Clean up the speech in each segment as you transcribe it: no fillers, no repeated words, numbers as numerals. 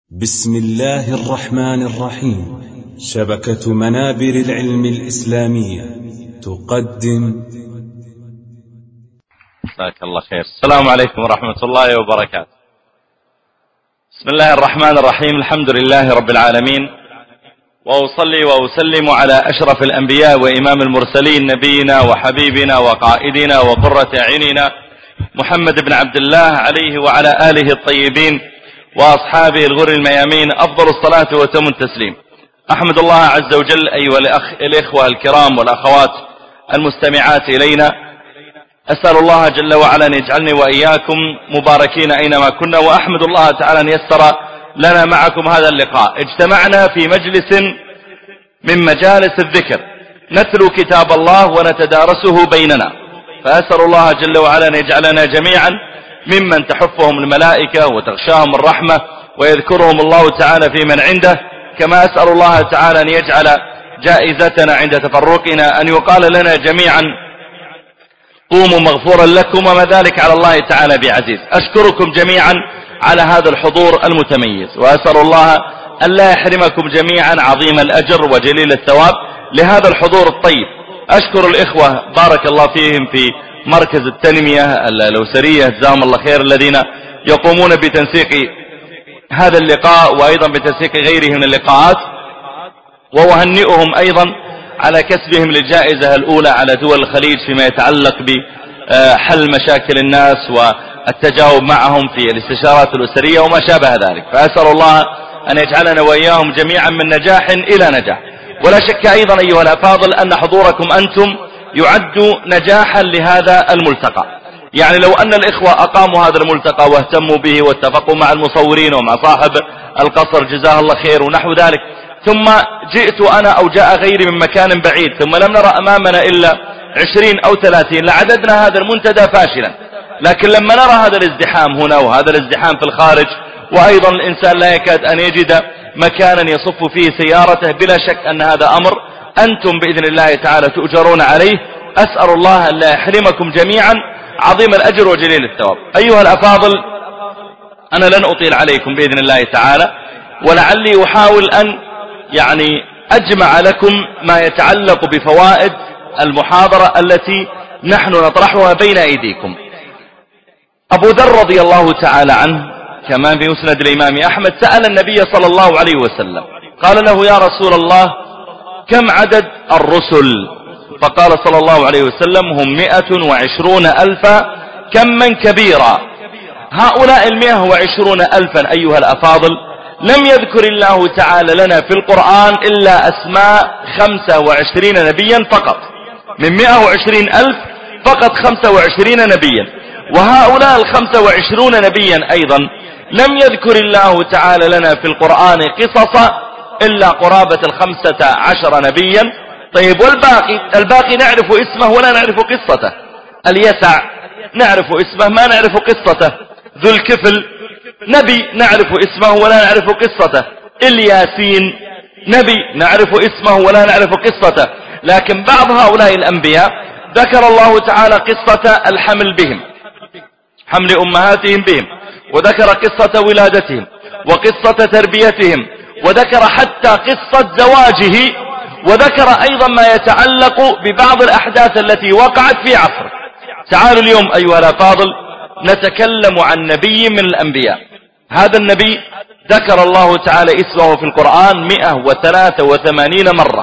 بسم الله الرحمن الرحيم. شبكة منابر العلم الإسلامية تقدم. جزاك الله خير. السلام عليكم ورحمة الله وبركاته. بسم الله الرحمن الرحيم. الحمد لله رب العالمين، وأصلي وأسلم على أشرف الأنبياء وإمام المرسلين، نبينا وحبيبنا وقائدنا وقرة أعيننا محمد بن عبد الله عليه وعلى آله الطيبين وأصحابه الغر الميامين أفضل الصلاة وتم التسليم. أحمد الله عز وجل أيها الإخوة الكرام والأخوات المستمعات إلينا، أسأل الله جل وعلا أن يجعلني وإياكم مباركين أينما كنا، وأحمد الله تعالى أن يسر لنا معكم هذا اللقاء. اجتمعنا في مجلس من مجالس الذكر نتلو كتاب الله ونتدارسه بيننا، فأسأل الله جل وعلا أن يجعلنا جميعا ممن تحفهم الملائكة وتغشاهم الرحمة ويذكرهم الله تعالى في من عنده، كما أسأل الله تعالى أن يجعل جائزتنا عند تفرقنا أن يقال لنا جميعا قوموا مغفورا لكم، وما ذلك على الله تعالى بعزيز. أشكركم جميعا على هذا الحضور المتميز، وأسأل الله أن لا يحرمكم جميعا عظيم الأجر وجليل الثواب لهذا الحضور الطيب. أشكر الإخوة بارك الله فيهم في مركز التنمية الأسرية جزاهم الله خير الذين يقومون بتنسيق هذا اللقاء وأيضا بتنسيق غيره من اللقاءات، وأهنئهم أيضا على كسبهم للجائزة الأولى على دول الخليج فيما يتعلق بحل مشاكل الناس والتجاوب معهم في الاستشارات الأسرية وما شابه ذلك. فأسأل الله أن يجعلنا وإياهم جميعا من نجاح إلى نجاح. ولا شك أيضا أيها الأفاضل أن حضوركم أنتم يعد نجاحا لهذا الملتقى. يعني لو أن الإخوة أقاموا هذا الملتقى واهتموا به واتفقوا مع المصورين ومع صاحب القصر جزاه الله خير ونحو ذلك، ثم جئت أنا أو جاء غيري من مكان بعيد ثم لم نرى أمامنا إلا 20 أو 30 لعددنا هذا المنتدى فاشلا. لكن لما نرى هذا الازدحام هنا وهذا الازدحام في الخارج، وأيضا الإنسان لا يكاد أن يجد مكانا يصف فيه سيارته، بلا شك أن هذا أمر أنتم بإذن الله تعالى تؤجرون عليه. أسأل الله أن لا يحرمكم جميعا عظيم الأجر وجليل الثواب. أيها الأفاضل، أنا لن أطيل عليكم بإذن الله تعالى، ولعلي أحاول أن أجمع لكم ما يتعلق بفوائد المحاضرة التي نحن نطرحها بين أيديكم. أبو ذر رضي الله تعالى عنه كما في مسند الإمام أحمد سأل النبي صلى الله عليه وسلم، قال له: يا رسول الله، كم عدد الرسل؟ فقال صلى الله عليه وسلم: هم 120,000 كما كبيرا. هؤلاء 120,000 أيها الأفاضل لم يذكر الله تعالى لنا في القرآن إلا أسماء 25 نبيا فقط. من 120,000 فقط 25 نبيا. وهؤلاء 25 نبيا أيضا لم يذكر الله تعالى لنا في القرآن قصص إلا قرابة 15 نبيا. طيب، والباقي نعرف اسمه ولا نعرف قصته. اليسع نعرف اسمه ما نعرف قصته. ذو الكفل نبي نعرف اسمه ولا نعرف قصته. الياسين نبي نعرف اسمه ولا نعرف قصته. لكن بعض هؤلاء الأنبياء ذكر الله تعالى قصة الحمل بهم، حمل أمهاتهم بهم، وذكر قصة ولادتهم وقصة تربيتهم، وذكر حتى قصة زواجه، وذكر أيضا ما يتعلق ببعض الأحداث التي وقعت في عصره. تعالوا اليوم أيها الأفاضل نتكلم عن نبي من الأنبياء. هذا النبي ذكر الله تعالى اسمه في القرآن 183 مرة،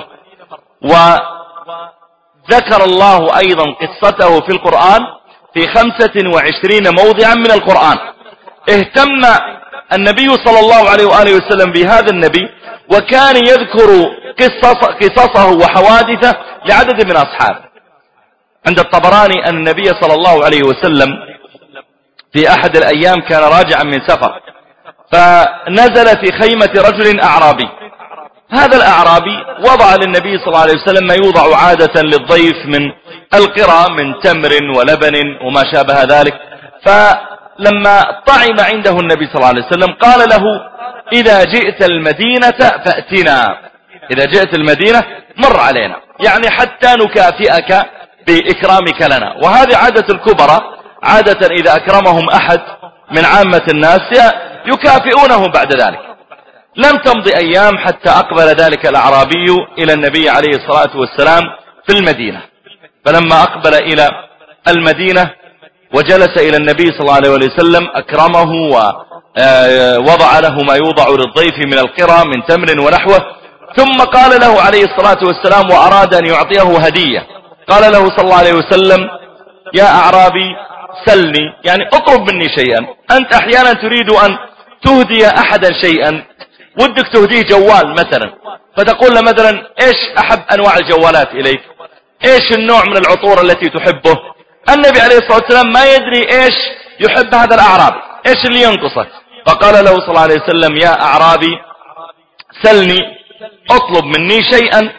وذكر الله أيضا قصته في القرآن في 25 موضعا من القرآن. اهتم النبي صلى الله عليه وآله وسلم بهذا النبي، وكان يذكر قصصه وحوادثه لعدد من أصحابه. عند الطبراني أن النبي صلى الله عليه وسلم في أحد الأيام كان راجعا من سفر، فنزل في خيمة رجل أعرابي. هذا الأعرابي وضع للنبي صلى الله عليه وسلم ما يوضع عادة للضيف من القرى من تمر ولبن وما شابه ذلك. فلما طعم عنده النبي صلى الله عليه وسلم قال له: إذا جئت المدينة فأتنا، إذا جئت المدينة مر علينا، يعني حتى نكافئك بإكرامك لنا. وهذه عادة الكبرى، عادة إذا أكرمهم أحد من عامة الناس يكافئونه بعد ذلك. لم تمض أيام حتى أقبل ذلك الأعرابي إلى النبي عليه الصلاة والسلام في المدينة. فلما أقبل إلى المدينة وجلس إلى النبي صلى الله عليه وسلم أكرمه ووضع له ما يوضع للضيف من القرى من تمر ونحوه، ثم قال له عليه الصلاة والسلام وأراد أن يعطيه هدية، قال له صلى الله عليه وسلم: يا أعرابي سلني، يعني اطلب مني شيئا. أنت أحيانا تريد أن تهدي أحدا شيئا، ودك تهديه جوال مثلا، فتقول له مثلا: ايش أحب أنواع الجوالات إليك؟ ايش النوع من العطور التي تحبه؟ النبي عليه الصلاة والسلام ما يدري ايش يحب هذا الأعرابي، ايش اللي ينقصه، فقال له صلى الله عليه وسلم: يا أعرابي سلني، اطلب مني شيئا.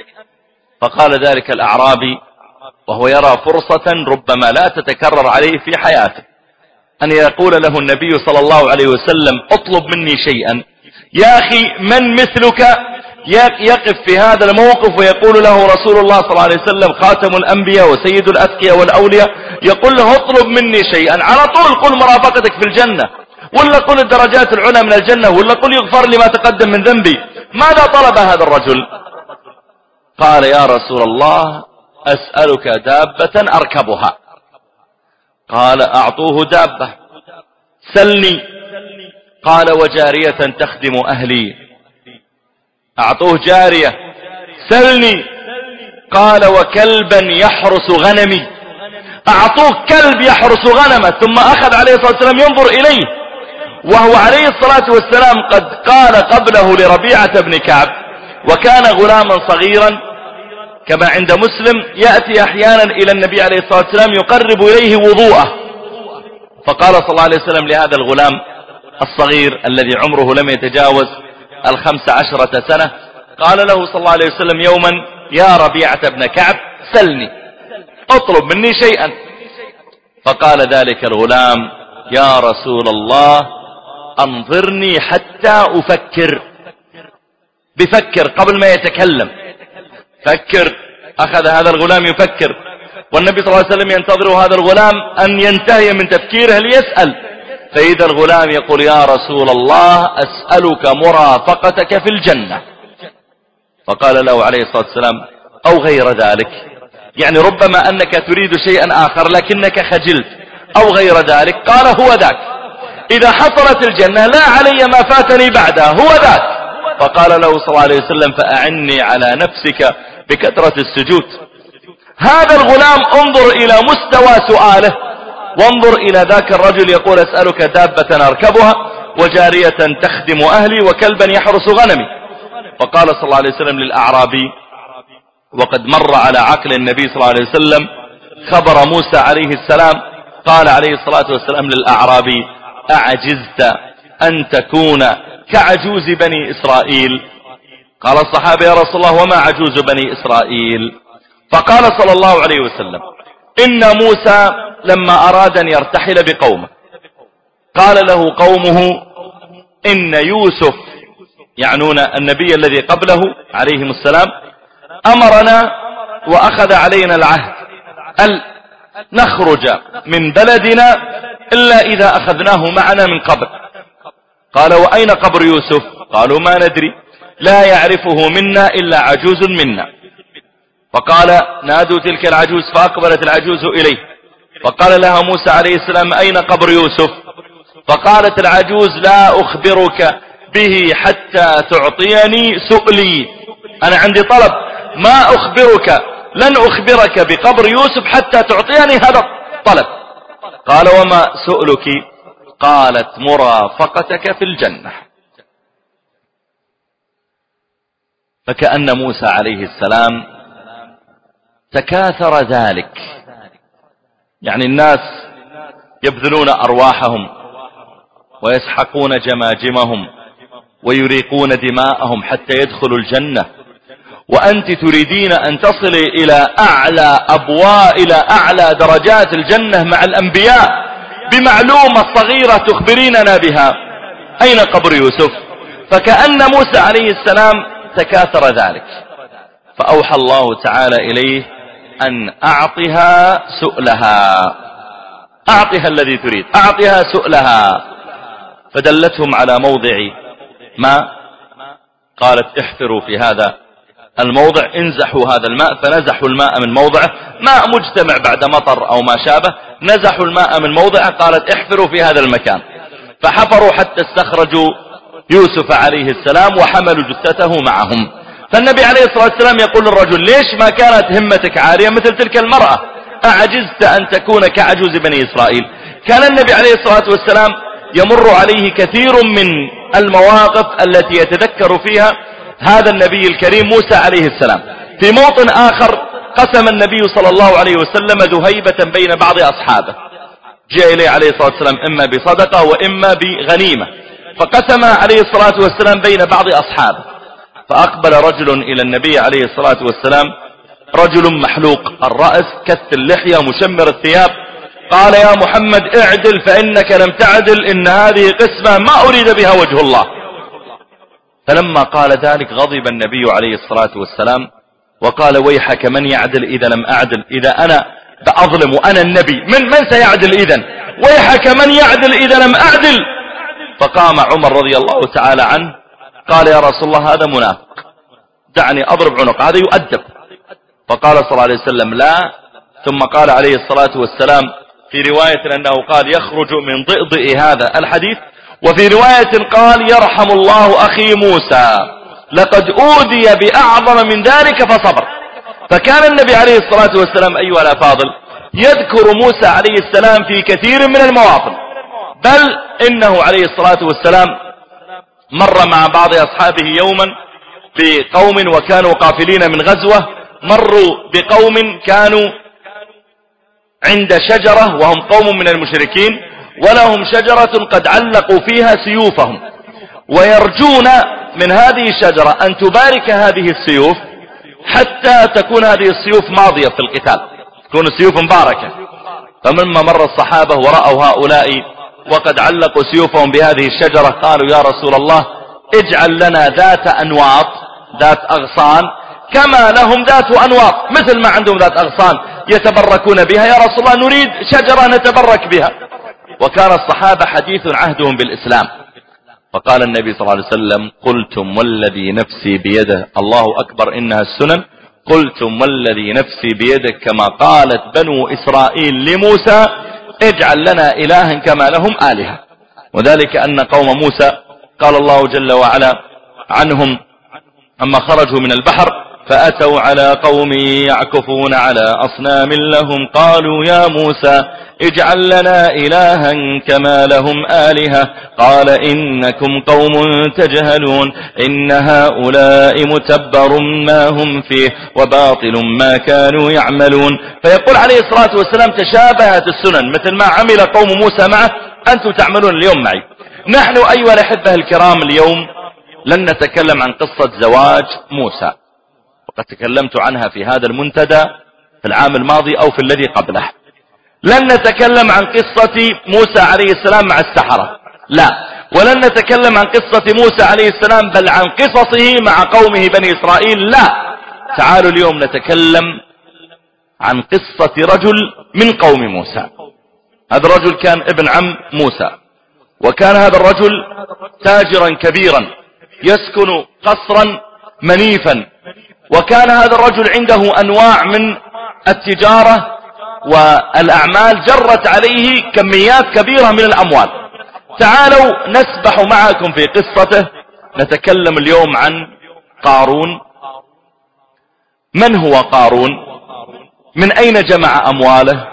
فقال ذلك الأعرابي وهو يرى فرصة ربما لا تتكرر عليه في حياته، أن يقول له النبي صلى الله عليه وسلم: اطلب مني شيئا. يا أخي، من مثلك يقف في هذا الموقف ويقول له رسول الله صلى الله عليه وسلم خاتم الأنبياء وسيد الأتقياء والأولياء، يقول له: اطلب مني شيئا، على طول قل مرافقتك في الجنة، ولا قل الدرجات العلى من الجنة، ولا قل يغفر لي ما تقدم من ذنبي. ماذا طلب هذا الرجل؟ قال: يا رسول الله أسألك دابة أركبها. قال: أعطوه دابة. سلني. قال: وجارية تخدم أهلي. أعطوه جارية. سلني. قال: وكلبا يحرس غنمي. أعطوه كلب يحرس غنمه. ثم أخذ عليه الصلاة والسلام ينظر إليه وهو عليه الصلاة والسلام قد قال قبله لربيعة بن كعب، وكان غلاما صغيرا كما عند مسلم، يأتي أحيانا إلى النبي عليه الصلاة والسلام يقرب إليه وضوءه، فقال صلى الله عليه وسلم لهذا الغلام الصغير الذي عمره لم يتجاوز 15 سنة، قال له صلى الله عليه وسلم يوما: يا ربيعة بن كعب سلني، اطلب مني شيئا. فقال ذلك الغلام: يا رسول الله أنظرني حتى أفكر. بفكر قبل ما يتكلم، فكر. أخذ هذا الغلام يفكر، والنبي صلى الله عليه وسلم ينتظر هذا الغلام أن ينتهي من تفكيره ليسأل، فإذا الغلام يقول: يا رسول الله أسألك مرافقتك في الجنة. فقال له عليه الصلاة والسلام: أو غير ذلك، يعني ربما أنك تريد شيئا آخر لكنك خجلت، أو غير ذلك. قال: هو ذاك، إذا حصلت الجنة لا علي ما فاتني بعدها، هو ذاك. فقال له صلى الله عليه وسلم: فأعني على نفسك بكثرة السجود. هذا الغلام انظر إلى مستوى سؤاله، وانظر إلى ذاك الرجل يقول: أسألك دابة أركبها، وجارية تخدم أهلي، وكلبا يحرس غنمي. فقال صلى الله عليه وسلم للأعرابي وقد مر على عقل النبي صلى الله عليه وسلم خبر موسى عليه السلام، قال عليه الصلاة والسلام للأعرابي: أعجزت أن تكون كعجوز بني إسرائيل؟ قال الصحابة: يا رسول الله وما عجوز بني إسرائيل؟ فقال صلى الله عليه وسلم: إن موسى لما أراد أن يرتحل بقومه قال له قومه: إن يوسف، يعنون النبي الذي قبله عليهم السلام، أمرنا وأخذ علينا العهد أن نخرج من بلدنا إلا إذا أخذناه معنا من قبر. قال: وأين قبر يوسف؟ قالوا: ما ندري، لا يعرفه منا إلا عجوز منا. فقال: نادوا تلك العجوز، فأقبلت العجوز إليه، فقال لها موسى عليه السلام: أين قبر يوسف؟ فقالت العجوز: لا أخبرك به حتى تعطيني سؤلي، أنا عندي طلب، ما أخبرك، لن أخبرك بقبر يوسف حتى تعطيني هذا الطلب. قال: وما سؤلك؟ قالت: مرافقتك في الجنة. فكأن موسى عليه السلام تكاثر ذلك، يعني الناس يبذلون أرواحهم ويسحقون جماجمهم ويريقون دماءهم حتى يدخلوا الجنة، وأنت تريدين أن تصلي إلى أعلى درجات الجنة مع الأنبياء بمعلومة صغيرة تخبريننا بها. أين قبر يوسف؟ فكأن موسى عليه السلام تكاثر ذلك، فأوحى الله تعالى إليه أن أعطها سؤلها، أعطها الذي تريد، أعطها سؤلها. فدلتهم على موضع ماء قالت احفروا في هذا الموضع، انزحوا هذا الماء، فنزحوا الماء من موضعه، ماء مجتمع بعد مطر أو ما شابه، نزحوا الماء من موضعه. قالت احفروا في هذا المكان، فحفروا حتى استخرجوا يوسف عليه السلام وحملوا جثته معهم. فالنبي عليه الصلاة والسلام يقول للرجل ليش ما كانت همتك عالية مثل تلك المرأة؟ أعجزت أن تكون كعجوز بني إسرائيل؟ كان النبي عليه الصلاة والسلام يمر عليه كثير من المواقف التي يتذكر فيها هذا النبي الكريم موسى عليه السلام. في موطن آخر قسم النبي صلى الله عليه وسلم ذهيبة بين بعض أصحابه، جاء إليه عليه الصلاة والسلام إما بصدقة وإما بغنيمة، فقسم عليه الصلاة والسلام بين بعض أصحابه. فأقبل رجل إلى النبي عليه الصلاة والسلام، رجل محلوق الرأس كث اللحية مشمر الثياب، قال يا محمد اعدل فإنك لم تعدل، إن هذه قسمة ما أريد بها وجه الله. فلما قال ذلك غضب النبي عليه الصلاة والسلام وقال ويحك من يعدل إذا لم أعدل؟ إذا أنا بأظلم وأنا النبي من سيعدل إذن؟ ويحك من يعدل إذا لم أعدل. فقام عمر رضي الله تعالى عنه قال يا رسول الله هذا منافق، دعني أضرب عنق، هذا يؤدب. فقال صلى الله عليه وسلم لا. ثم قال عليه الصلاة والسلام في رواية أنه قال يخرج من ضئضئ هذا الحديث، وفي رواية قال يرحم الله أخي موسى لقد أوذي بأعظم من ذلك فصبر. فكان النبي عليه الصلاة والسلام أيها الأفاضل يذكر موسى عليه السلام في كثير من المواطن، بل إنه عليه الصلاة والسلام مر مع بعض أصحابه يوما بقوم وكانوا قافلين من غزوة، مروا بقوم كانوا عند شجرة وهم قوم من المشركين، ولهم شجرة قد علقوا فيها سيوفهم، ويرجون من هذه الشجرة أن تبارك هذه السيوف حتى تكون هذه السيوف ماضية في القتال، تكون السيوف مباركة. فمما مر الصحابة ورأوا هؤلاء وقد علقوا سيوفهم بهذه الشجرة قالوا يا رسول الله اجعل لنا ذات أنواط، ذات أغصان كما لهم ذات أنواط، مثل ما عندهم ذات أغصان يتبركون بها، يا رسول الله نريد شجرة نتبرك بها. وكان الصحابة حديث عهدهم بالإسلام. فقال النبي صلى الله عليه وسلم قلتم والذي نفسي بيده، الله أكبر إنها السنن، قلتم والذي نفسي بيدك كما قالت بنو إسرائيل لموسى اجعل لنا إلها كما لهم آلهة. وذلك أن قوم موسى قال الله جل وعلا عنهم أما خرجوا من البحر فأتوا على قوم يعكفون على أصنام لهم قالوا يا موسى اجعل لنا إلها كما لهم آلهة قال إنكم قوم تجهلون إن هؤلاء متبر ما هم فيه وباطل ما كانوا يعملون. فيقول عليه الصلاة والسلام تشابهت السنن مثل ما عمل قوم موسى معه أنتم تعملون اليوم معي. نحن أيها الأحبة الكرام اليوم لن نتكلم عن قصة زواج موسى، وقد تكلمت عنها في هذا المنتدى في العام الماضي أو في الذي قبله. لن نتكلم عن قصة موسى عليه السلام مع السحرة، لا، ولن نتكلم عن قصة موسى عليه السلام بل عن قصصه مع قومه بني إسرائيل، لا. تعالوا اليوم نتكلم عن قصة رجل من قوم موسى. هذا الرجل كان ابن عم موسى، وكان هذا الرجل تاجرا كبيرا يسكن قصرا منيفا، وكان هذا الرجل عنده أنواع من التجارة والأعمال جرت عليه كميات كبيرة من الأموال. تعالوا نسبح معكم في قصته. نتكلم اليوم عن قارون. من هو قارون؟ من أين جمع أمواله؟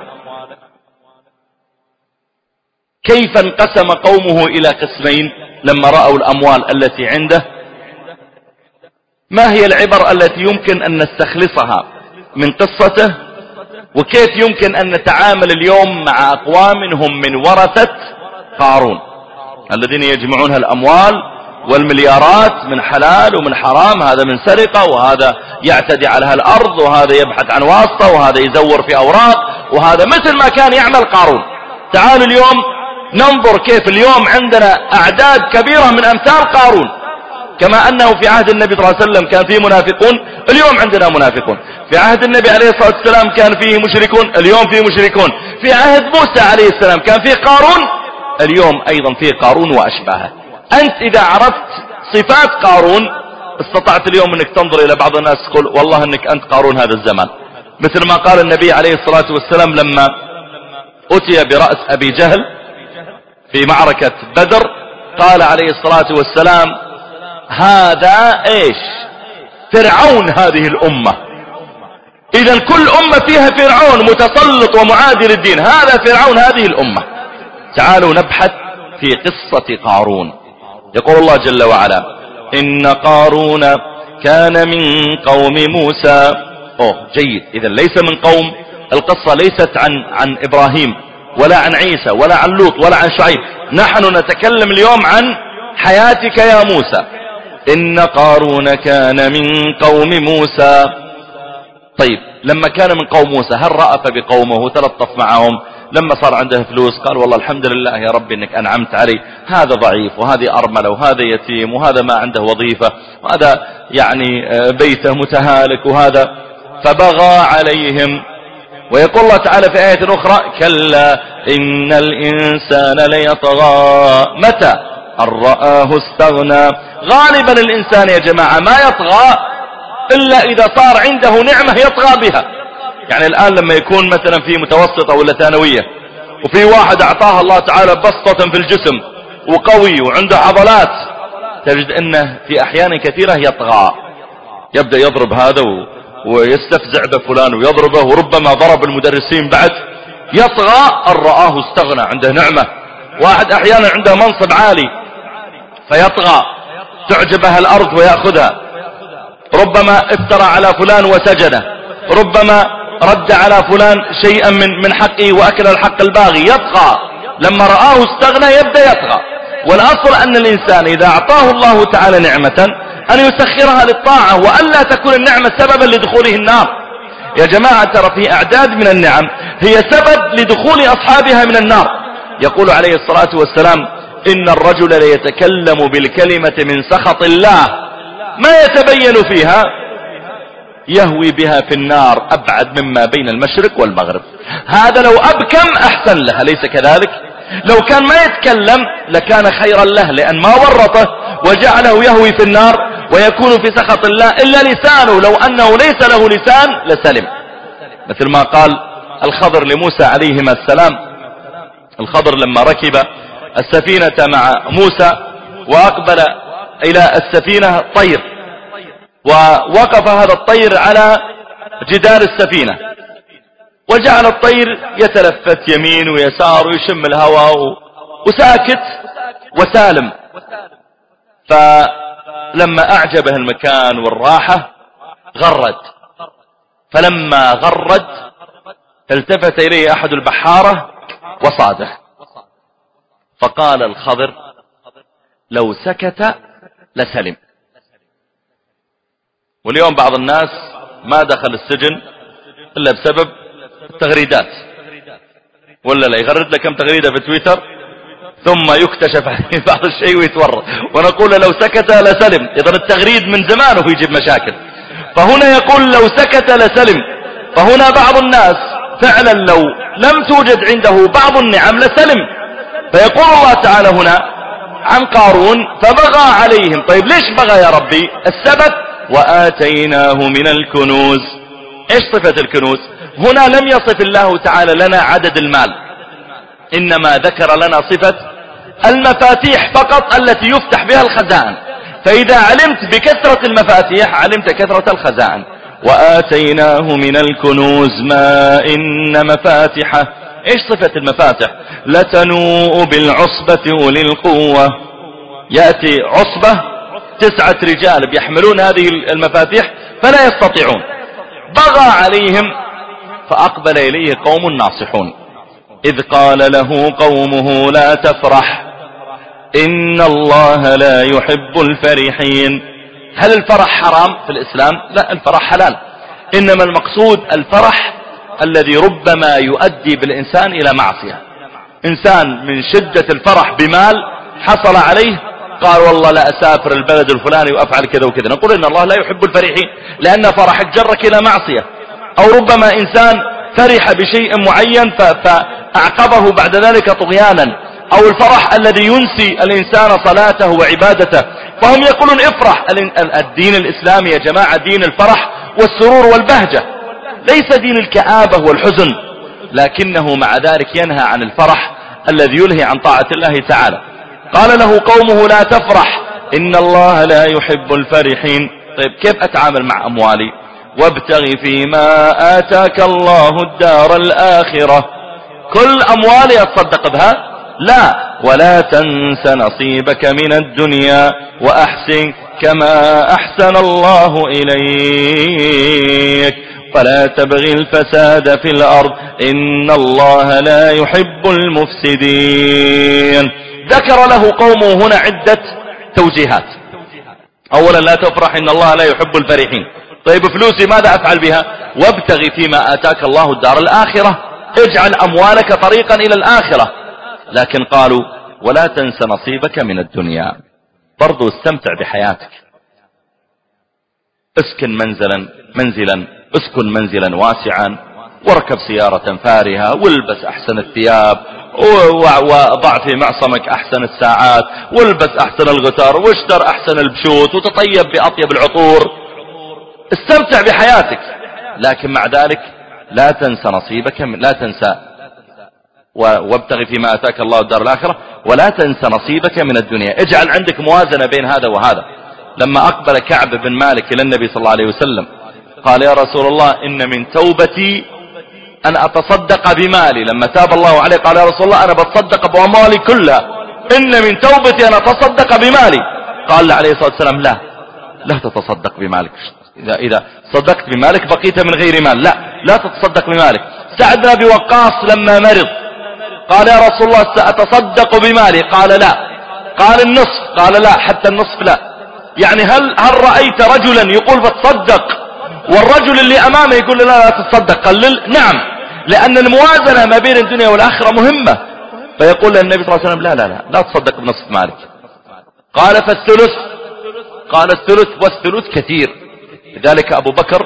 كيف انقسم قومه إلى قسمين لما رأوا الأموال التي عنده؟ ما هي العبر التي يمكن أن نستخلصها من قصته؟ وكيف يمكن أن نتعامل اليوم مع أقوام هم من ورثة قارون الذين يجمعون الأموال والمليارات من حلال ومن حرام، هذا من سرقة، وهذا يعتدي على الأرض، وهذا يبحث عن واسطة، وهذا يزور في أوراق، وهذا مثل ما كان يعمل قارون. تعالوا اليوم ننظر كيف اليوم عندنا أعداد كبيرة من أمثال قارون. كما أنه في عهد النبي صلى الله عليه وسلم كان فيه منافقون، اليوم عندنا منافقون. في عهد النبي عليه الصلاة والسلام كان فيه مشركون، اليوم فيه مشركون. في عهد موسى عليه السلام كان فيه قارون، اليوم أيضا فيه قارون وأشباهه. أنت إذا عرفت صفات قارون استطعت اليوم انك تنظر الى بعض الناس تقول والله انك انت قارون هذا الزمان، مثل ما قال النبي عليه الصلاة والسلام لما اتي برأس ابي جهل في معركة بدر، قال عليه الصلاة والسلام هذا ايش؟ فرعون هذه الامة. اذا كل امة فيها فرعون متسلط ومعادي للدين، هذا فرعون هذه الامة. تعالوا نبحث في قصة قارون. يقول الله جل وعلا إن قارون كان من قوم موسى. جيد، إذا ليس من قوم، القصة ليست عن إبراهيم ولا عن عيسى ولا عن لوط ولا عن شعيب، نحن نتكلم اليوم عن حياتك يا موسى. إن قارون كان من قوم موسى. طيب لما كان من قوم موسى هل رأف بقومه وتلطف معهم؟ لما صار عنده فلوس قال والله الحمد لله يا ربي انك انعمت علي، هذا ضعيف وهذه ارملة وهذا يتيم وهذا ما عنده وظيفة وهذا يعني بيته متهالك وهذا، فبغى عليهم. ويقول الله تعالى في آية أخرى كلا إن الإنسان ليطغى متى أن رآه استغنى. غالبا الإنسان يا جماعة ما يطغى إلا إذا صار عنده نعمة يطغى بها. يعني الآن لما يكون مثلا في متوسطة ولا ثانوية وفي واحد أعطاه الله تعالى بسطة في الجسم وقوي وعنده عضلات، تجد أنه في أحيان كثيرة يطغى، يبدأ يضرب هذا ويستفزع بفلان ويضربه، وربما ضرب المدرسين بعد. يطغى أن رآه استغنى، عنده نعمة. واحد أحيانا عنده منصب عالي فيطغى، تعجبه الأرض ويأخذها، ربما افترى على فلان وسجنه، ربما رد على فلان شيئا من حقه وأكل الحق الباغي، يطغى. لما رآه استغنى يبدأ يطغى. والأصل أن الإنسان إذا أعطاه الله تعالى نعمة أن يسخرها للطاعة، وألا تكون النعمة سببا لدخوله النار. يا جماعة ترى في أعداد من النعم هي سبب لدخول أصحابها من النار. يقول عليه الصلاة والسلام إن الرجل ليتكلم بالكلمة من سخط الله ما يتبين فيها يهوي بها في النار أبعد مما بين المشرق والمغرب. هذا لو أبكم أحسن له، أليس كذلك؟ لو كان ما يتكلم لكان خيرا له، لأن ما ورطه وجعله يهوي في النار ويكون في سخط الله. إلا لسانه، لو أنه ليس له لسان لسلم، مثل ما قال الخضر لموسى عليهما السلام. الخضر لما ركب السفينة مع موسى وأقبل إلى السفينة طير، ووقف هذا الطير على جدار السفينة، وجعل الطير يتلفت يمين ويسار ويشم الهواء وساكت وسالم. فلما أعجبه المكان والراحة غرد، فلما غرد التفت إليه أحد البحارة وصاده، فقال الخضر لو سكت لسلم. واليوم بعض الناس ما دخل السجن إلا بسبب التغريدات، ولا لا يغرد لك كم تغريدة في تويتر ثم يكتشف عليه بعض الشيء ويتورط، ونقول لو سكت لسلم. إذن التغريد من زمانه يجيب مشاكل، فهنا يقول لو سكت لسلم. فهنا بعض الناس فعلا لو لم توجد عنده بعض النعم لسلم. فيقول الله تعالى هنا عن قارون فبغى عليهم. طيب ليش بغى يا ربي؟ السبب وآتيناه من الكنوز. ايش صفة الكنوز؟ هنا لم يصف الله تعالى لنا عدد المال، إنما ذكر لنا صفة المفاتيح فقط التي يفتح بها الخزائن. فإذا علمت بكثرة المفاتيح علمت كثرة الخزائن. وآتيناه من الكنوز ما إن مفاتحه. ايش صفة المفاتح؟ لتنوء بالعصبة أولي القوة. يأتي عصبة 9 رجال بيحملون هذه المفاتيح فلا يستطيعون. بغى عليهم فأقبل إليه قوم ناصحون، إذ قال له قومه لا تفرح إن الله لا يحب الفرحين. هل الفرح حرام في الإسلام؟ لا، الفرح حلال، إنما المقصود الفرح الذي ربما يؤدي بالإنسان إلى معصية. إنسان من شدة الفرح بمال حصل عليه قال والله لا أسافر البلد الفلاني وأفعل كذا وكذا، نقول إن الله لا يحب الفرحين لأن فرحك جرك إلى معصية. أو ربما إنسان فرح بشيء معين فأعقبه بعد ذلك طغيانا، أو الفرح الذي ينسي الإنسان صلاته وعبادته فهم يقولون افرح. الدين الإسلامي يا جماعة دين الفرح والسرور والبهجة، ليس دين الكآبة والحزن، لكنه مع ذلك ينهى عن الفرح الذي يلهي عن طاعة الله تعالى. قال له قومه لا تفرح إن الله لا يحب الفرحين. طيب كيف أتعامل مع أموالي؟ وابتغ فيما آتاك الله الدار الآخرة. كل أموالي أتصدق بها؟ لا، ولا تنس نصيبك من الدنيا وأحسن كما أحسن الله إليك ولا تبغي الفساد في الأرض إن الله لا يحب المفسدين. ذكر له قومه هنا عدة توجيهات. أولا لا تفرح إن الله لا يحب الفرحين. طيب فلوسي ماذا أفعل بها؟ وابتغي فيما آتاك الله الدار الآخرة، اجعل أموالك طريقا إلى الآخرة. لكن قالوا ولا تنس نصيبك من الدنيا. برضو استمتع بحياتك، اسكن اسكن منزلا واسعا، واركب سيارة فارهة، والبس أحسن الثياب، وضع في معصمك أحسن الساعات، والبس أحسن الغتار، واشتر أحسن البشوت، وتطيب بأطيب العطور. استمتع بحياتك، لكن مع ذلك لا تنسى نصيبك لا تنسى وابتغي فيما آتاك الله الدار الآخرة ولا تنسى نصيبك من الدنيا. اجعل عندك موازنة بين هذا وهذا. لما أقبل كعب بن مالك إلى النبي صلى الله عليه وسلم قال يا رسول الله إن من توبتي أن أتصدق بمالي. لما تاب الله عليه قال يا رسول الله أنا بتصدق بأموالي كلها، إن من توبتي أن أتصدق بمالي. قال عليه الصلاة والسلام لا تتصدق بمالك، إذا صدقت بمالك بقيت من غير مال، لا تتصدق بمالك. سعد بن أبي وقاص لما مرض قال يا رسول الله سأتصدق بمالي، قال لا. قال النصف، قال لا، حتى النصف لا. يعني هل رأيت رجلا يقول بتصدق والرجل اللي أمامه يقول لا تتصدق؟ قلل. نعم، لأن الموازنة ما بين الدنيا والآخرة مهمة. فيقول النبي صلى الله عليه وسلم لا تصدق بنصف مالك. قال فالثلث؟ قال الثلث، والثلث كثير. لذلك أبو بكر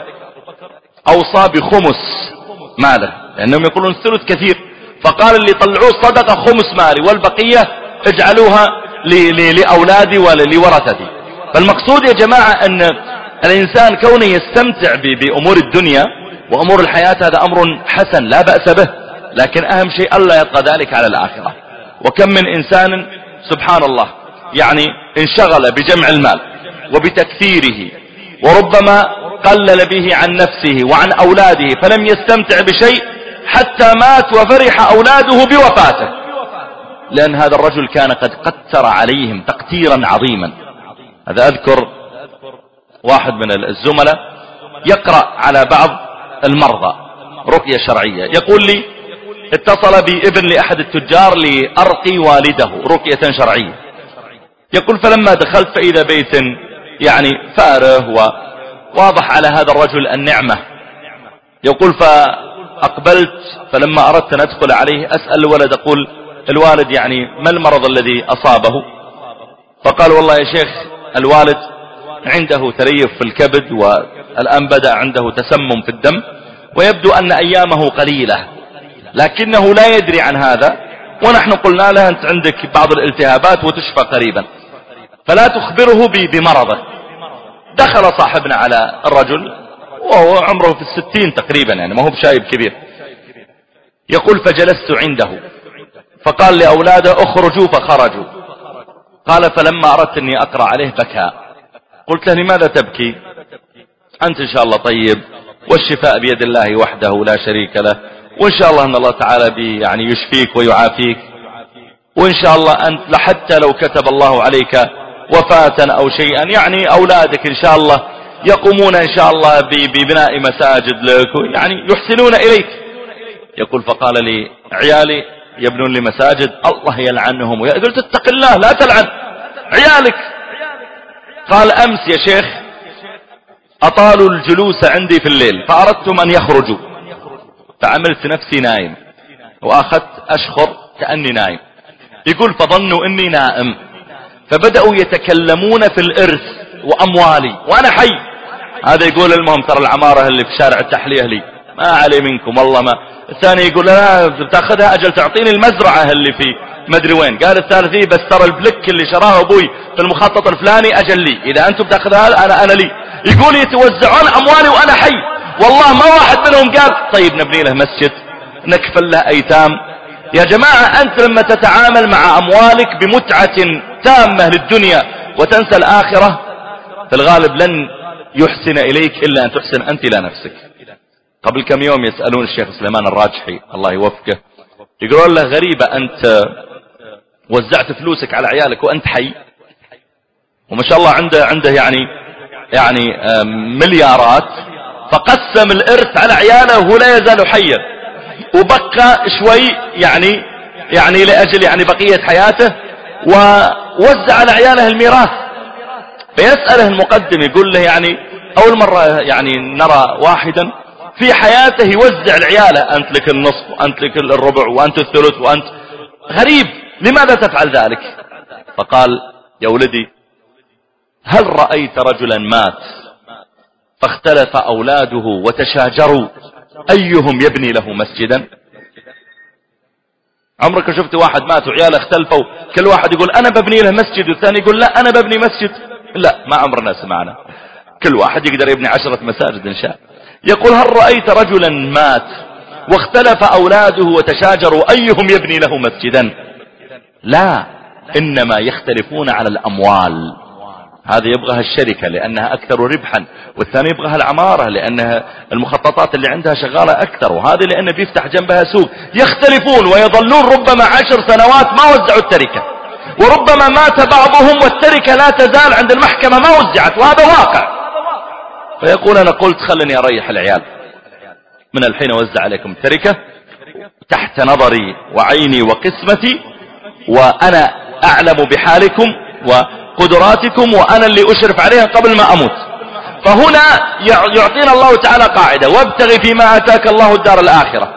أوصى بخمس ماله، لأنهم يقولون الثلث كثير، فقال اللي طلعوه صدقة خمس مالي والبقية اجعلوها لأولادي ولورثتي. فالمقصود يا جماعة أن الإنسان كونه يستمتع بأمور الدنيا وأمور الحياة هذا أمر حسن لا بأس به، لكن أهم شيء ألا يطغى ذلك على الآخرة. وكم من إنسان سبحان الله يعني انشغل بجمع المال وبتكثيره، وربما قلل به عن نفسه وعن أولاده فلم يستمتع بشيء حتى مات وفرح أولاده بوفاته، لأن هذا الرجل كان قد قتر عليهم تقتيرا عظيما. هذا أذكر واحد من الزملاء يقرأ على بعض المرضى رقية شرعية، يقول لي اتصل بي ابن لأحد التجار لأرقي والده رقية شرعية. يقول فلما دخلت فإذا بيت يعني فارغ وواضح على هذا الرجل النعمة. يقول فأقبلت فلما أردت أن أدخل عليه أسأل الولد أقول الوالد يعني ما المرض الذي أصابه؟ فقال والله يا شيخ الوالد عنده تليف في الكبد والآن بدأ عنده تسمم في الدم ويبدو أن أيامه قليلة، لكنه لا يدري عن هذا، ونحن قلنا له أنت عندك بعض الالتهابات وتشفى قريبا فلا تخبره بمرضه. دخل صاحبنا على الرجل وهو عمره في 60 تقريبا، يعني ما هو بشايب كبير. يقول فجلست عنده فقال لأولاده اخرجوا فخرجوا. قال فلما أردت أني أقرأ عليه بكى. قلت له لماذا تبكي؟ أنت إن شاء الله طيب والشفاء بيد الله وحده لا شريك له، وإن شاء الله أن الله تعالى يعني يشفيك ويعافيك، وإن شاء الله أنت لحتى لو كتب الله عليك وفاة أو شيئا يعني أولادك إن شاء الله يقومون إن شاء الله ببناء مساجد لك يعني يحسنون إليك. يقول فقال لي عيالي يبنون لي مساجد الله يلعنهم. قلت اتق الله لا تلعن عيالك. قال أمس يا شيخ أطالوا الجلوس عندي في الليل فأردتم أن يخرجوا فعملت نفسي نايم وأخذت أشخر كأني نايم. يقول فظنوا أني نائم فبدأوا يتكلمون في الإرث وأموالي وأنا حي. هذا يقول المهم ترى العمارة اللي في شارع التحلية لي ما علي منكم والله ما الثاني يقول لا بتاخذها أجل تعطيني المزرعة اللي في مدري وين. قال الثالث إيه بس ترى البلك اللي شراه أبوي في المخطط الفلاني أجل لي، إذا أنتم بتاخذها أنا لي. يقول يتوزعون أموالي وأنا حي. والله ما واحد منهم قال طيب نبني له مسجد، نكفل له أيتام. يا جماعة أنت لما تتعامل مع أموالك بمتعة تامة للدنيا وتنسى الآخرة، في الغالب لن يحسن إليك إلا أن تحسن أنت إلى نفسك. قبل كم يوم يسألون الشيخ سليمان الراجحي الله يوفقه، يقولون له غريبة أنت وزعت فلوسك على عيالك وأنت حي، وما شاء الله عنده يعني مليارات، فقسم الإرث على عياله وهو لا يزال حيا، وبقى شوي يعني لأجل بقية حياته، ووزع على عياله الميراث. فيسأله المقدم يقول له أول مرة نرى واحدا في حياته يوزع العيالة، أنت لك النصف وأنت لك الربع وأنت الثلث وأنت غريب، لماذا تفعل ذلك؟ فقال يا ولدي هل رأيت رجلا مات فاختلف أولاده وتشاجروا أيهم يبني له مسجدا؟ عمرك شفت واحد مات وعياله اختلفوا كل واحد يقول أنا ببني له مسجد والثاني يقول لا أنا ببني مسجد؟ لا، ما عمرنا سمعنا. كل واحد يقدر يبني 10 مساجد إن شاء. يقول هل رأيت رجلا مات واختلف أولاده وتشاجروا أيهم يبني له مسجدا؟ لا، إنما يختلفون على الأموال. هذا يبغىها الشركة لأنها أكثر ربحا، والثاني يبغىها العمارة لأنها المخططات اللي عندها شغالة أكثر، وهذا لأنه بيفتح جنبها سوق. يختلفون ويظلون ربما 10 سنوات ما وزعوا التركة، وربما مات بعضهم والتركة لا تزال عند المحكمة ما وزعت، وهذا واقع. فيقول أنا قلت خلني أريح العيال، من الحين أوزع عليكم التركة تحت نظري وعيني وقسمتي، وأنا أعلم بحالكم وقدراتكم وأنا اللي أشرف عليها قبل ما أموت. فهنا يعطينا الله تعالى قاعدة وابتغي فيما آتاك الله الدار الآخرة،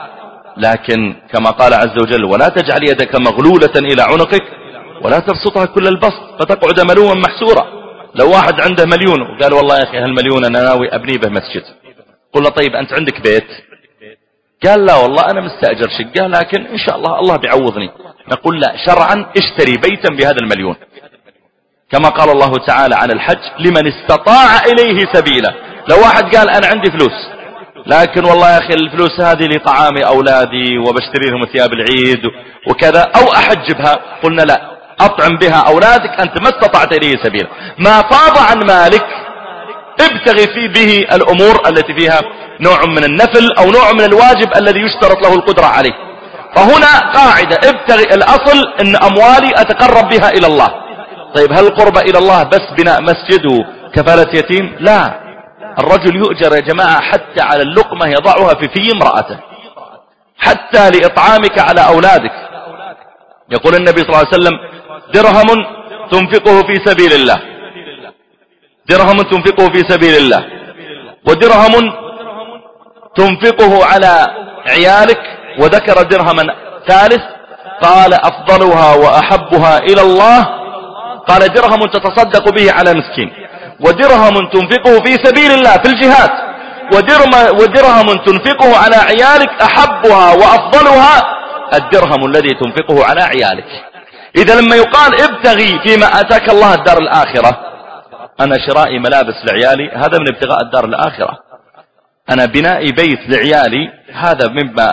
لكن كما قال عز وجل ولا تجعل يدك مغلولة إلى عنقك ولا تبسطها كل البسط فتقعد ملوما محسورا. لو واحد عنده 1,000,000 وقال والله يا أخي هال1,000,000 أنا ناوي أبني به مسجد، قل له طيب أنت عندك بيت؟ قال لا والله أنا مستأجر شقة لكن إن شاء الله بيعوضني. نقول لا، شرعا اشتري بيتا بهذا 1,000,000، كما قال الله تعالى عن الحج لمن استطاع إليه سبيلا. لو واحد قال أنا عندي فلوس لكن والله يا أخي الفلوس هذه لطعام أولادي وبشتري لهم ثياب العيد وكذا أو أحجبها، قلنا لا، أطعم بها أولادك أنت ما استطعت إليه سبيلا. ما فاض عن مالك ابتغي فيه به الأمور التي فيها نوع من النفل أو نوع من الواجب الذي يشترط له القدرة عليه. فهنا قاعدة ابتغي، الأصل أن أموالي أتقرب بها إلى الله. طيب هل القرب إلى الله بس بناء مسجد وكفالة يتيم؟ لا، الرجل يؤجر يا جماعة حتى على اللقمة يضعها في امرأته، حتى لإطعامك على أولادك. يقول النبي صلى الله عليه وسلم درهم تنفقه في سبيل الله، درهم تنفقه في سبيل الله، ودرهم تنفقه على عيالك، وذكر درهما ثالث قال أفضلها وأحبها إلى الله، قال درهم تتصدق به على مسكين، ودرهم تنفقه في سبيل الله في الجهاد، ودرهم تنفقه على عيالك أحبها وأفضلها الدرهم الذي تنفقه على عيالك. إذا لما يقال ابتغي فيما آتاك الله الدار الآخرة، أنا شرائي ملابس لعيالي هذا من ابتغاء الدار الآخرة، أنا بنائي بيت لعيالي هذا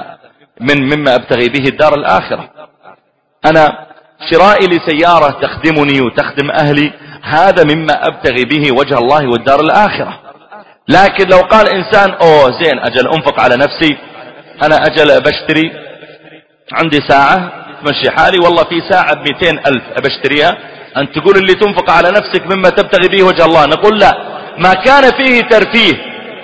مما أبتغي به الدار الآخرة، أنا شرائي لسيارة تخدمني وتخدم أهلي هذا مما أبتغي به وجه الله والدار الآخرة. لكن لو قال إنسان زين أجل أنفق على نفسي، أنا أجل بشتري عندي ساعة تمشي حالي، والله في ساعة ب200,000 أبشتريها، أن تقول اللي تنفق على نفسك مما تبتغي به وجه الله. نقول لا، ما كان فيه ترفيه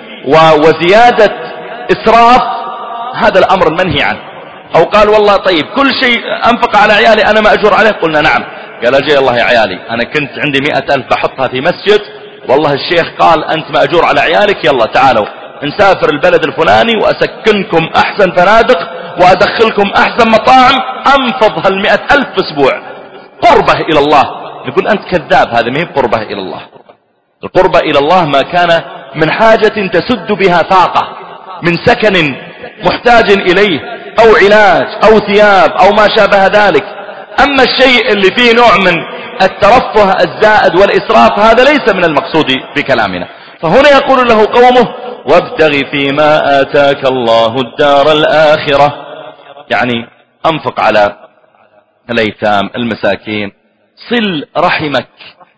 وزيادة إسراف هذا الأمر المنهي عنه. أو قال والله طيب كل شيء أنفق على عيالي أنا ما أجر عليه، قلنا نعم. قال أجي الله يا عيالي أنا كنت عندي 100,000 بحطها في مسجد، والله الشيخ قال أنت مأجور على عيالك، يلا تعالوا نسافر البلد الفلاني وأسكنكم أحسن فنادق وأدخلكم أحسن مطاعم، أنفض هال100,000 في أسبوع قربة إلى الله. يقول أنت كذاب، هذا ما هي قربة إلى الله. القربة إلى الله ما كان من حاجة تسد بها فاقة، من سكن محتاج إليه أو علاج أو ثياب أو ما شابه ذلك. أما الشيء اللي فيه نوع من الترفه الزائد والإسراف هذا ليس من المقصود في كلامنا. فهنا يقول له قومه وابتغ فيما آتاك الله الدار الآخرة، يعني أنفق على الأيتام المساكين، صل رحمك،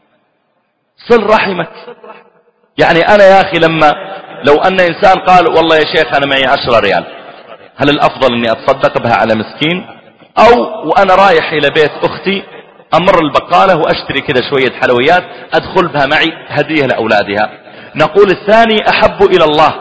صل رحمك. يعني أنا يا أخي لو أن إنسان قال والله يا شيخ أنا معي 10 ريال، هل الأفضل أني أتصدق بها على مسكين، أو وأنا رايح إلى بيت أختي أمر البقالة وأشتري كذا شوية حلويات أدخل بها معي هدية لأولادها؟ نقول الثاني أحب إلى الله.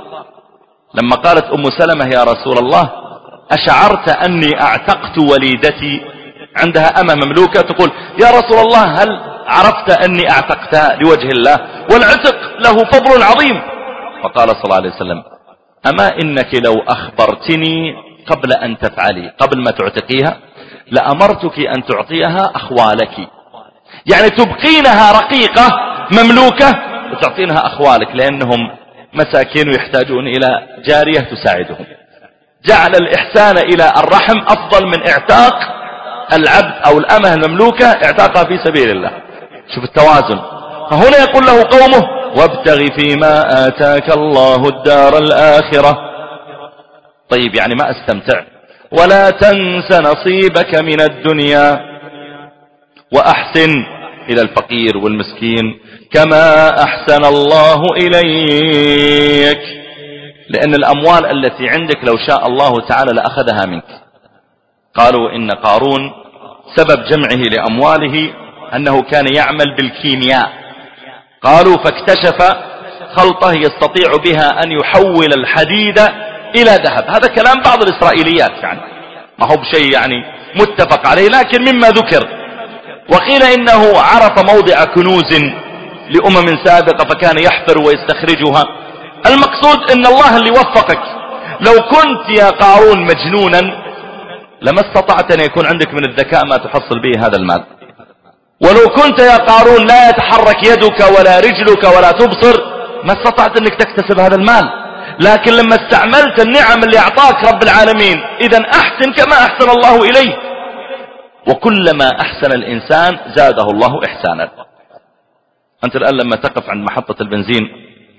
لما قالت أم سلمة يا رسول الله أشعرت أني أعتقت وليدتي، عندها أمة مملوكة، تقول يا رسول الله هل عرفت أني أعتقتها لوجه الله؟ والعتق له فضل عظيم. فقال صلى الله عليه وسلم أما إنك لو أخبرتني قبل أن تفعلي، قبل ما تعتقيها، لأمرتك أن تعطيها أخوالك، يعني تبقينها رقيقة مملوكة وتعطينها أخوالك، لأنهم مساكين يحتاجون إلى جارية تساعدهم. جعل الإحسان إلى الرحم أفضل من اعتاق العبد أو الأمة المملوكة اعتاقها في سبيل الله. شوف التوازن. فهنا يقول له قومه وابتغ فيما آتاك الله الدار الآخرة. طيب يعني ما استمتع؟ ولا تنس نصيبك من الدنيا وأحسن إلى الفقير والمسكين كما أحسن الله إليك، لأن الأموال التي عندك لو شاء الله تعالى لأخذها منك. قالوا إن قارون سبب جمعه لأمواله أنه كان يعمل بالكيمياء، قالوا فاكتشف خلطة يستطيع بها أن يحول الحديد إلى ذهب. هذا كلام بعض الإسرائيليات، يعني ما هو بشيء يعني متفق عليه، لكن مما ذكر. وقيل إنه عرف موضع كنوز لأمم سابقة فكان يحفر ويستخرجها. المقصود إن الله اللي وفقك. لو كنت يا قارون مجنونا لما استطعت أن يكون عندك من الذكاء ما تحصل به هذا المال. ولو كنت يا قارون لا يتحرك يدك ولا رجلك ولا تبصر ما استطعت أنك تكتسب هذا المال. لكن لما استعملت النعم اللي أعطاك رب العالمين، إذن أحسن كما أحسن الله إليه. وكلما أحسن الإنسان زاده الله إحسانا. أنت الآن لما تقف عند محطة البنزين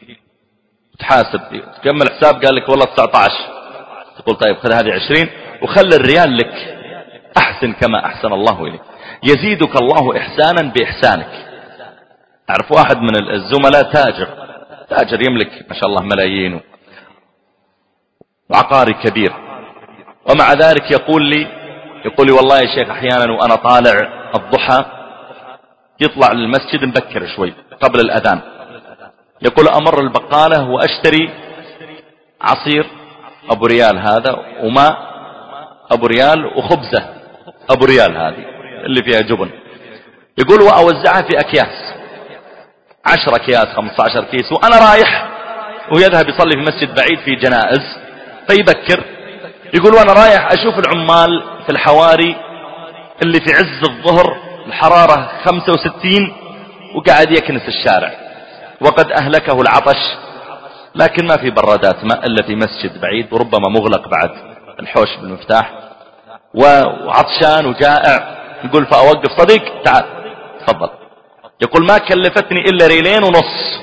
تحاسب تكمل حساب، قال لك والله 19، تقول طيب خذ هذه 20 وخلي الريال لك. أحسن كما أحسن الله إليك، يزيدك الله إحسانا بإحسانك. أعرف واحد من الزملاء تاجر يملك ما شاء الله ملايين وعقاري كبير، ومع ذلك يقول لي والله يا شيخ أحيانا وأنا طالع الضحى يطلع للمسجد مبكر شوي قبل الأذان، يقول أمر البقالة وأشتري عصير أبو ريال هذا وماء أبو ريال وخبزة أبو ريال هذه اللي فيها جبن، يقول وأوزعها في أكياس 10 أكياس 15 كيس، وأنا رايح ويذهب يصلي في مسجد بعيد في جنائز فيبكر. يقول وأنا رايح أشوف العمال في الحواري اللي في عز الظهر الحرارة 65 وقاعد يكنس الشارع وقد أهلكه العطش، لكن ما في برادات ماء إلا في مسجد بعيد وربما مغلق بعد الحوش بالمفتاح، وعطشان وجائع. يقول فأوقف صديق تعال تفضل. يقول ما كلفتني إلا 2.5 ريال.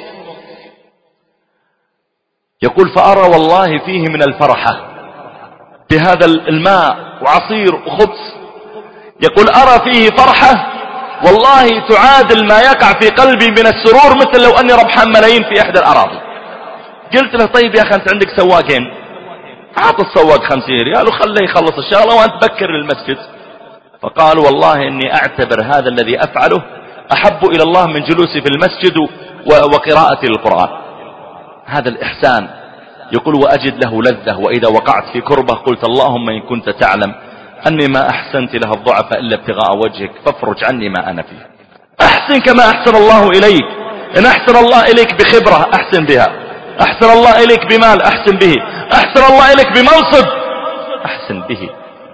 يقول فأرى والله فيه من الفرحة بهذا الماء وعصير وخبز، يقول أرى فيه فرحة والله تعادل ما يقع في قلبي من السرور مثل لو أني ربحان ملايين في إحدى الأراضي. قلت له طيب يا أخي أنت عندك سواقين، أعطي السواق 50 ريال وخليه يخلص الشغلة وأنت بكر للمسجد. فقال والله إني أعتبر هذا الذي أفعله أحب إلى الله من جلوسي في المسجد وقراءتي للقرآن. هذا الإحسان. يقول وأجد له لذة، وإذا وقعت في كربة قلت اللهم إن كنت تعلم أني ما أحسنت له الضعف إلا ابتغاء وجهك فافرج عني ما أنا فيه. أحسن كما أحسن الله إليك. إن أحسن الله إليك بخبرة أحسن بها، أحسن الله إليك بمال أحسن به، أحسن الله إليك بمنصب أحسن به.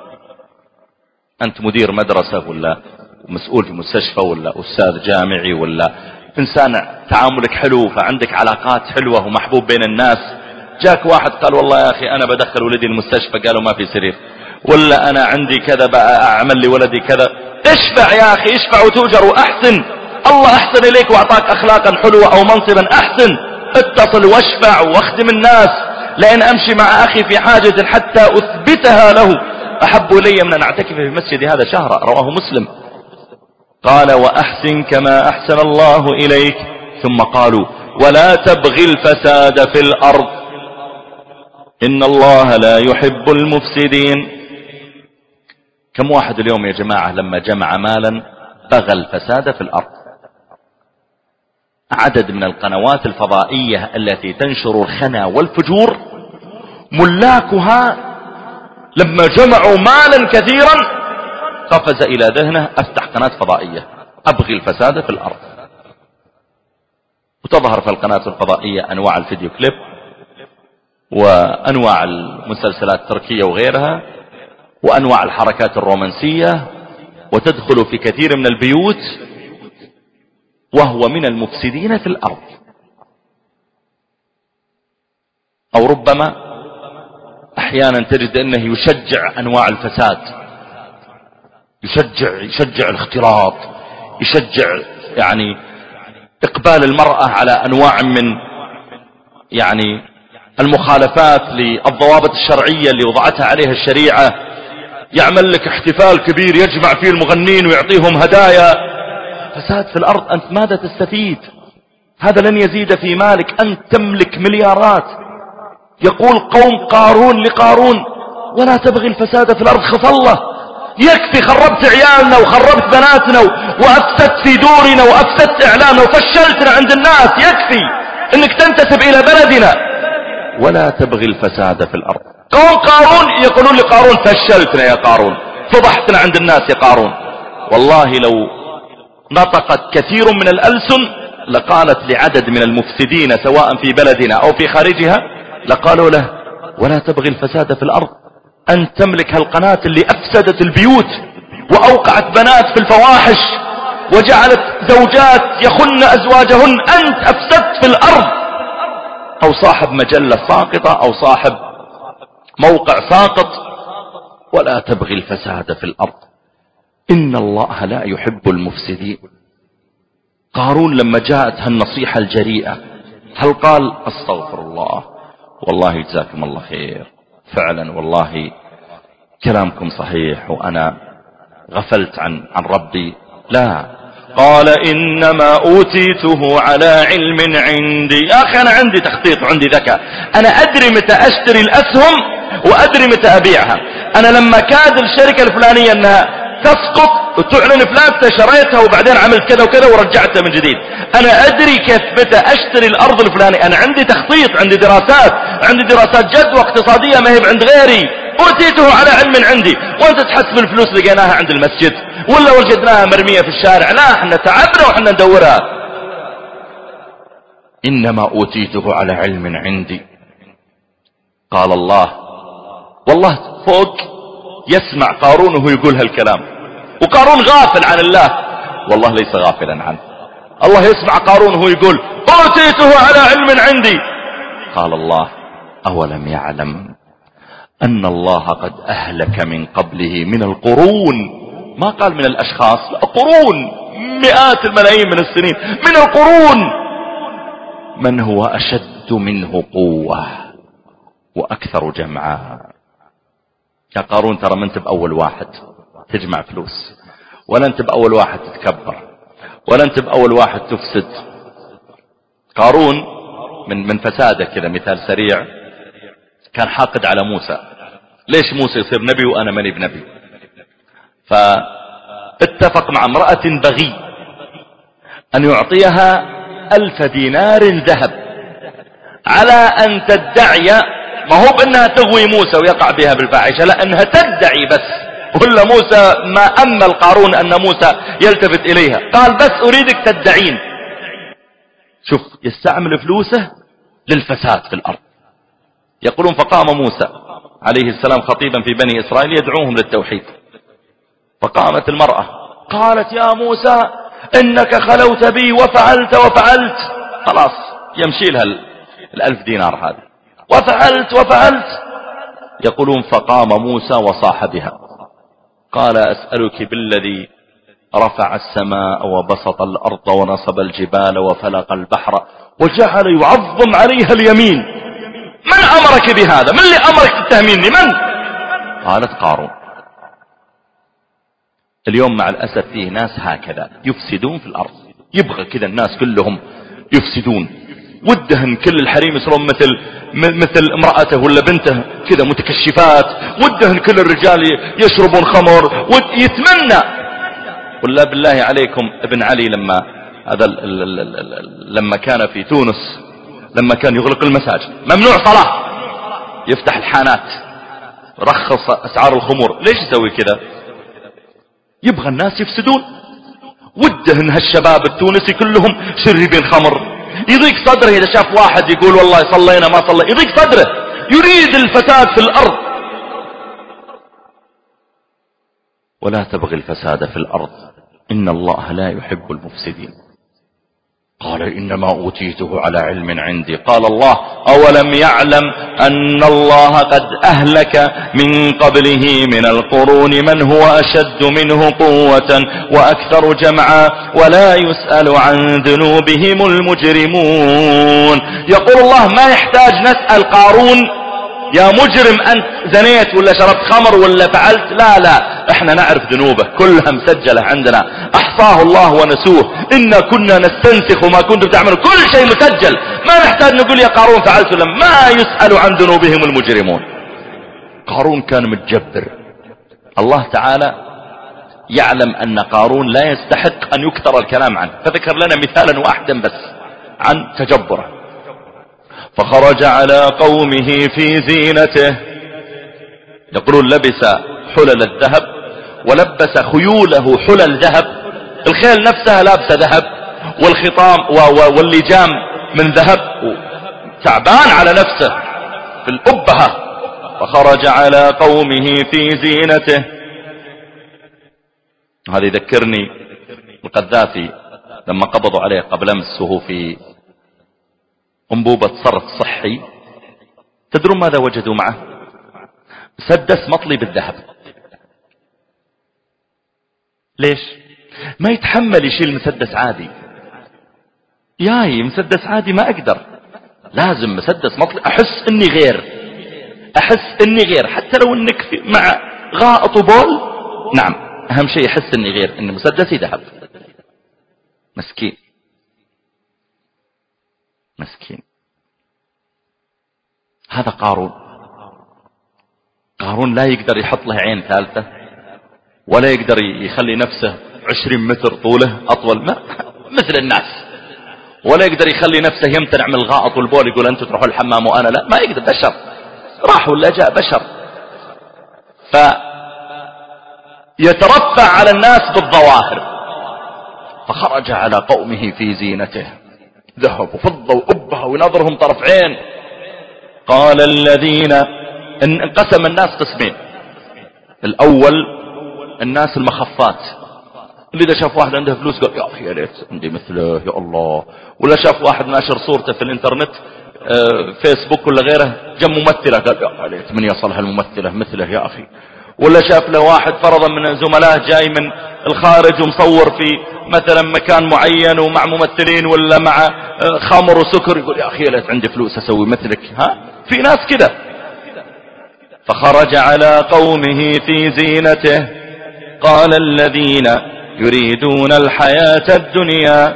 أنت مدير مدرسة ولا مسؤول في مستشفى ولا أستاذ جامعي ولا إنسان تعاملك حلو فعندك علاقات حلوة ومحبوب بين الناس، جاك واحد قال والله يا أخي أنا بدخل ولدي المستشفى، قالوا ما في سرير، ولا أنا عندي كذا بقى أعمل لي ولدي كذا. اشفع يا أخي، اشفع وتؤجر وأحسن، الله أحسن إليك وأعطاك أخلاقا حلوة أو منصبا، أحسن، اتصل واشفع واخدم الناس، لأن أمشي مع أخي في حاجة حتى أثبتها له أحب إلي من أن أعتكف في مسجد هذا شهرا. رواه مسلم. قال وأحسن كما أحسن الله إليك. ثم قالوا ولا تبغي الفساد في الأرض إن الله لا يحب المفسدين. كم واحد اليوم يا جماعة لما جمع مالا بغى الفساد في الأرض؟ عدد من القنوات الفضائية التي تنشر الخنا والفجور ملاكها لما جمعوا مالا كثيرا قفز إلى ذهنه أفتح قناة فضائية أبغي الفساد في الأرض. وتظهر في القناة الفضائية أنواع الفيديو كليب وأنواع المسلسلات التركية وغيرها وأنواع الحركات الرومانسية، وتدخل في كثير من البيوت وهو من المفسدين في الأرض. أو ربما أحيانا تجد أنه يشجع أنواع الفساد، يشجع الاختلاط، يشجع يعني إقبال المرأة على أنواع من يعني المخالفات للضوابط الشرعية اللي وضعتها عليها الشريعة. يعمل لك احتفال كبير يجمع فيه المغنين ويعطيهم هدايا. فساد في الأرض. أنت ماذا تستفيد؟ هذا لن يزيد في مالك. أنت تملك مليارات. يقول قوم قارون لقارون ولا تبغي الفساد في الأرض، خف الله، يكفي خربت عيالنا وخربت بناتنا وأفسدت في دورنا وأفسدت إعلامنا وفشلتنا عند الناس، يكفي أنك تنتسب إلى بلدنا، ولا تبغي الفساد في الأرض. قوم قارون يقولون لقارون فشلتنا يا قارون، فضحتنا عند الناس يا قارون. والله لو نطقت كثير من الألسن لقالت لعدد من المفسدين سواء في بلدنا أو في خارجها، لقالوا له ولا تبغي الفساد في الأرض. أنت تملك هالقناة اللي أفسدت البيوت وأوقعت بنات في الفواحش وجعلت زوجات يخن أزواجهن، أنت أفسدت في الأرض. أو صاحب مجلة ساقطة أو صاحب موقع ساقط. ولا تبغي الفساد في الأرض إن الله لا يحب المفسدين. قارون لما جاءت هالنصيحة الجريئة هل قال أستغفر الله والله جزاكم الله خير فعلا والله كلامكم صحيح وأنا غفلت عن ربي؟ لا، قال إنما أوتيته على علم عندي. يا أخي أنا عندي تخطيط وعندي ذكاء، أنا أدري متى أشتري الأسهم وأدري متى أبيعها. أنا لما كاد الشركة الفلانية أنها تسقط وتعلن فلان شريتها وبعدين عملت كذا وكذا ورجعتها من جديد. أنا أدري كيف متى أشتري الأرض الفلانية. أنا عندي تخطيط، عندي دراسات، عندي دراسات جدوى اقتصادية ما هي عند غيري. أوتيته على علم عندي. وأنت تحسب الفلوس لقيناها عند المسجد ولا وجدناها مرمية في الشارع؟ لا، احنا تعبنا وحنا ندورها. إنما أوتيته على علم عندي. قال الله، والله فوق يسمع قارون وهو يقول هالكلام، وقارون غافل عن الله. والله ليس غافلا عنه. الله يسمع قارون وهو يقول أوتيته على علم عندي. قال الله أولم يعلم أن الله قد أهلك من قبله من القرون، ما قال من الأشخاص، لا، قرون، مئات الملايين من السنين، من القرون، من هو أشد منه قوة وأكثر جمعا. يا قارون ترى ما انت بأول واحد تجمع فلوس، ولا انت بأول واحد تتكبر، ولا انت بأول واحد تفسد. قارون من فساده كذا مثال سريع، كان حاقد على موسى. ليش موسى يصير نبي وأنا ماني بنبي؟ فاتفق مع امرأة بغي أن يعطيها 1000 دينار ذهب على أن تدعي، ما هو بأنها تغوي موسى ويقع بها بالفاحشة، لا، أنها تدعي بس. ولا موسى ما أمل قارون أن موسى يلتفت إليها، قال بس أريدك تدعين. شوف يستعمل فلوسه للفساد في الأرض. يقولون فقام موسى عليه السلام خطيبا في بني إسرائيل يدعوهم للتوحيد، فقامت المرأة قالت يا موسى إنك خلوت بي وفعلت. خلاص يمشي لها 1000 دينار هذه. وفعلت. يقولون فقام موسى وصاح بها، قال أسألك بالذي رفع السماء وبسط الأرض ونصب الجبال وفلق البحر وجعل يعظم عليها اليمين، من أمرك بهذا؟ من اللي أمرك تتهميني؟ من؟ قالت قارون. اليوم مع الأسف فيه ناس هكذا يفسدون في الأرض، يبغى كذا الناس كلهم يفسدون، ودهن كل الحريم يصيرون مثل امرأته ولا بنته كذا متكشفات، ودهن كل الرجال يشربون خمر، يتمنى. ولا بالله عليكم ابن علي لما كان في تونس، لما كان يغلق المساجد ممنوع صلاة، يفتح الحانات، رخص أسعار الخمور. ليش يسوي كذا؟ يبغى الناس يفسدون، ودهن هالشباب التونسي كلهم شربين خمر. يضيق صدره إذا شاف واحد يقول والله صلينا ما صلي، يضيق صدره، يريد الفساد في الأرض. ولا تبغي الفساد في الأرض إن الله لا يحب المفسدين. قال إنما أوتيته على علم عندي. قال الله أولم يعلم أن الله قد أهلك من قبله من القرون من هو أشد منه قوة وأكثر جمعا ولا يسأل عن ذنوبهم المجرمون. يقول الله ما يحتاج نسأل قارون يا مجرم أنت زنيت ولا شربت خمر ولا فعلت، لا احنا نعرف ذنوبه كلها مسجلة عندنا، احصاه الله ونسوه، إنا كنا نستنسخ ما كنتم تعملون، كل شيء مسجل، ما نحتاج نقول يا قارون فعلت ولا ما يسأل عن ذنوبهم المجرمون. قارون كان متجبر. الله تعالى يعلم أن قارون لا يستحق أن يكثر الكلام عنه، فذكر لنا مثالا واحدا بس عن تجبره. فخرج على قومه في زينته، يقولون لبس حلل الذهب ولبس خيوله حلل ذهب، الخيل نفسها لابسه ذهب والخطام واللجام من ذهب، تعبان على نفسه في الأبهة. فخرج على قومه في زينته. هذا يذكرني القذافي لما قبضوا عليه قبل أمس وهو في أنبوبة صرف صحي، تدرون ماذا وجدوا معه؟ مسدس مطلي بالذهب. ليش؟ ما يتحمل يشيل مسدس عادي، ياي مسدس عادي ما أقدر، لازم مسدس مطلي، أحس إني غير حتى لو إنك مع غائط وبول، نعم أهم شيء يحس إني غير، إن مسدسي ذهب. مسكين. هذا قارون لا يقدر يحط له عين ثالثة، ولا يقدر يخلي نفسه 20 متر طوله أطول مثل الناس، ولا يقدر يخلي نفسه يمتنع من الغائط والبول، يقول أنتوا تروحوا الحمام وأنا لا، ما يقدر، بشر راح ولا جاء بشر. فيترفع على الناس بالظواهر. فخرج على قومه في زينته، ذهب وفضة وأبها وينظرهم طرف عين. قال الذين، انقسم الناس قسمين. الأول الناس المخفات، اللي إذا شاف واحد عنده فلوس قال يا أخي يا ليت عندي مثله يا الله، ولا شاف واحد ناشر صورته في الانترنت فيسبوك ولا غيره جم ممثلة قال يا ليت من يصل هالممثلة مثله يا أخي، ولا شاف له واحد فرضا من زملائه جاي من الخارج ومصور في مثلا مكان معين ومع ممثلين ولا مع خمر وسكر، يقول يا أخي يا ليت عندي فلوس أسوي مثلك. في ناس كده. فخرج على قومه في زينته. قال الذين يريدون الحياة الدنيا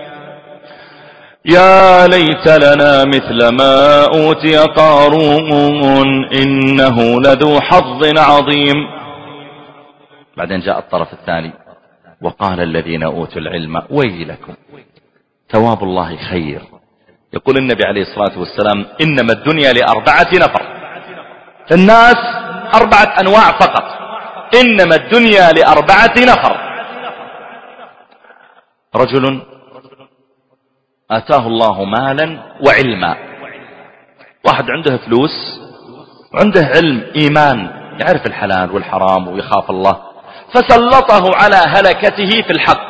يا ليت لنا مثل ما أوتي قارون إنه لذو حظ عظيم. بعدين جاء الطرف الثاني، وقال الذين أوتوا العلم ويلكم ثواب الله خير. يقول النبي عليه الصلاة والسلام إنما الدنيا ل4 نفر، الناس 4 أنواع فقط، إنما الدنيا ل4 نفر. رجل آتاه الله مالا وعلما، واحد عنده فلوس وعنده علم إيمان، يعرف الحلال والحرام ويخاف الله، فسلطه على هلكته في الحق،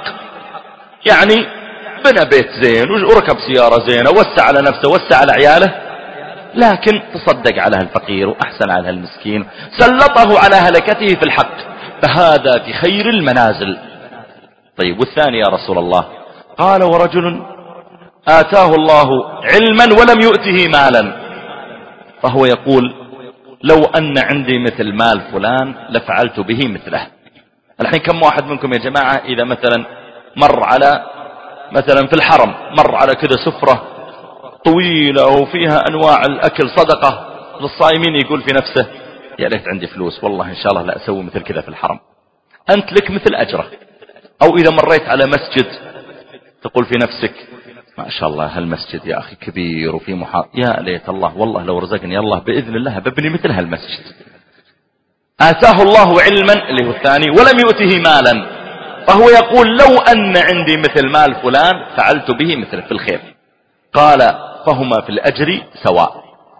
يعني بنى بيت زين وركب سيارة زينة، وسع على نفسه وسع على عياله، لكن تصدق على الفقير وأحسن على المسكين، سلطه على هلكته في الحق، فهذا في خير المنازل. طيب والثاني يا رسول الله؟ قال ورجل آتاه الله علما ولم يؤته مالا، فهو يقول لو أن عندي مثل مال فلان لفعلت به مثله. الحين كم واحد منكم يا جماعة إذا مثلا مر على مثلا في الحرم مر على كذا سفرة طويلة وفيها أنواع الأكل صدقة للصائمين، يقول في نفسه يا ليت عندي فلوس، والله إن شاء الله لا أسوي مثل كذا في الحرم. أنت لك مثل أجره. أو إذا مريت على مسجد تقول في نفسك ما شاء الله هالمسجد يا أخي كبير وفي يا ليت الله والله لو رزقني الله بإذن الله ببني مثل هالمسجد. آتاه الله علما اللي هو الثاني ولم يؤته مالا، فهو يقول لو أن عندي مثل مال فلان فعلت به مثل في الخير. قال فهما في الأجر سواء.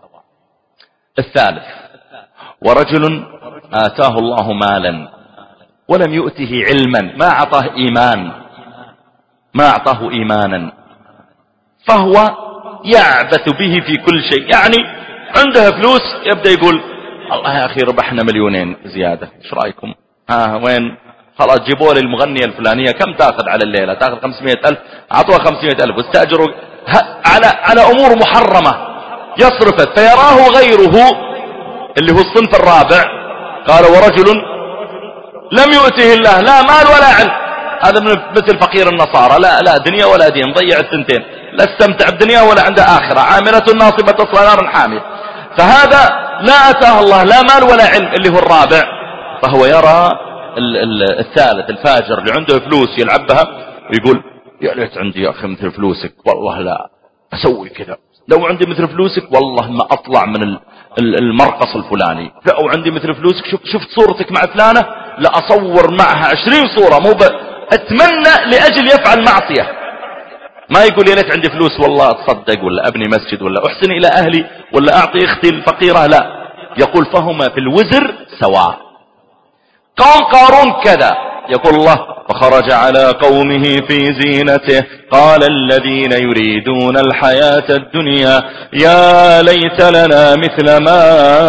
الثالث ورجل آتاه الله مالا ولم يؤته علما، ما أعطاه إيمان، ما أعطاه إيمانا، فهو يعبث به في كل شيء. يعني عنده فلوس يبدأ يقول الله يا أخي ربحنا 2,000,000 زيادة، ايش رأيكم؟ وين؟ خلاص جيبوا لي المغنية الفلانية كم تأخذ على الليلة؟ تأخذ 500,000، أعطوها 500,000 واستأجروا على أمور محرمة يصرفت، فيراه غيره اللي هو الصنف الرابع. قال ورجل لم يؤته الله لا مال ولا علم، هذا مثل فقير النصارى، لا دنيا ولا دين، ضيع الثنتين، لا استمتع بدنيا ولا عنده آخرة، عاملة ناصبة تصلى نارا حامية. فهذا لا أتاه الله لا مال ولا علم اللي هو الرابع، فهو يرى الثالث الفاجر اللي عنده فلوس يلعبها ويقول يا ليت عندي يا أخي مثل فلوسك، والله لا أسوي كذا، لو عندي مثل فلوسك والله ما أطلع من المرقص الفلاني، لو عندي مثل فلوسك شفت صورتك مع فلانة لا أصور معها 20 صورة، مو أتمنى لأجل يفعل معصية. ما يقول يا ليت عندي فلوس والله أتصدق ولا أبني مسجد ولا أحسن إلى أهلي ولا أعطي أختي الفقيرة، لا، يقول فهما في الوزر سواء. قوم قارون كذا، يقول الله فخرج على قومه في زينته قال الذين يريدون الحياة الدنيا يا ليت لنا مثل ما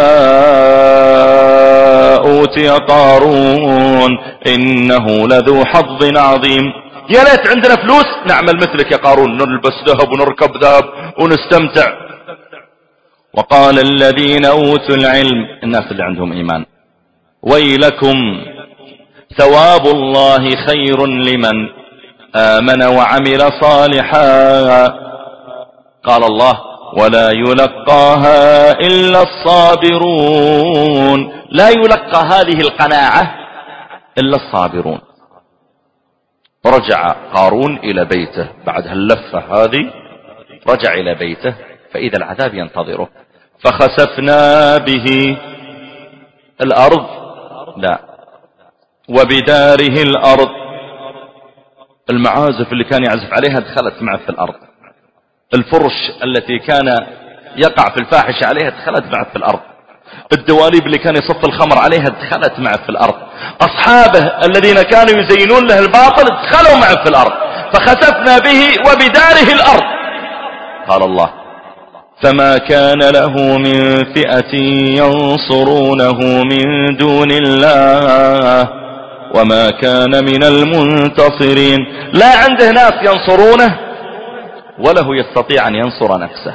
أوتي قارون إنه لذو حظ عظيم. يا ليت عندنا فلوس نعمل مثلك يا قارون، نلبس ذهب ونركب ذهب ونستمتع. وقال الذين أوتوا العلم، الناس اللي عندهم إيمان، ويلكم ثواب الله خير لمن آمن وعمل صالحا. قال الله ولا يلقاها إلا الصابرون، لا يلقى هذه القناعة إلا الصابرون. رجع قارون إلى بيته بعد هاللفة هذه، رجع إلى بيته فإذا العذاب ينتظره. فخسفنا به الأرض، لا، وبداره الأرض، المعازف اللي كان يعزف عليها دخلت معه في الأرض، الفرش التي كان يقع في الفاحش عليها دخلت معه في الأرض، الدواليب اللي كان يصف الخمر عليها دخلت معه في الأرض، أصحابه الذين كانوا يزينون له الباطل دخلوا معه في الأرض. فخسفنا به وبداره الأرض. قال الله فما كان له من فئة ينصرونه من دون الله وما كان من المنتصرين، لا عنده ناس ينصرونه ولا هو يستطيع أن ينصر نفسه.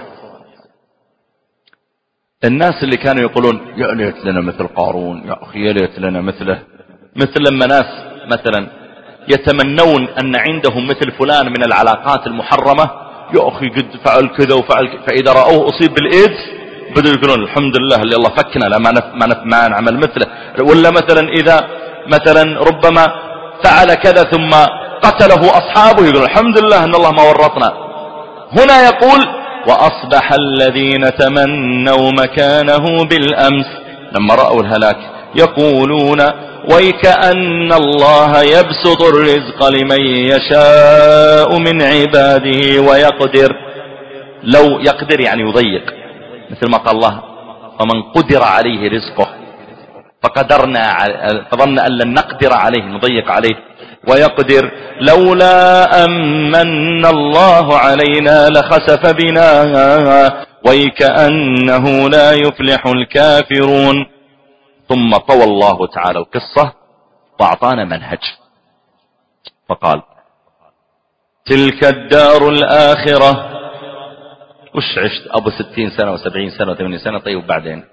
الناس اللي كانوا يقولون يا ليت لنا مثل قارون، يا أخي يا ليت لنا مثله، مثل لما ناس مثلا يتمنون أن عندهم مثل فلان من العلاقات المحرمة، يا أخي قد فعل كذا وفعل كذا، فإذا رأوه أصيب بالإيدز بدأوا يقولون الحمد لله اللي الله فكنا لا ما نعمل مثله. ولا مثلا إذا مثلا ربما فعل كذا ثم قتله أصحابه يقولون الحمد لله أن الله ما ورطنا. هنا يقول وأصبح الذين تمنوا مكانه بالأمس لما رأوا الهلاك يقولون ويكأن الله يبسط الرزق لمن يشاء من عباده ويقدر. لو يقدر يعني يضيق، مثل ما قال الله فمن قدر عليه رزقه فظن أن لن نقدر عليه نضيق عليه. ويقدر لولا أمن الله علينا لخسف بنا ويكأنه لا يفلح الكافرون. ثم طوى الله تعالى القصة وأعطانا منهج فقال تلك الدار الآخرة. وش عشت أبو 60 سنة و70 سنة و80 سنة؟ طيب بعدين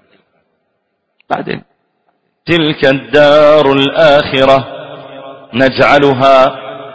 تلك الدار الآخرة نجعلها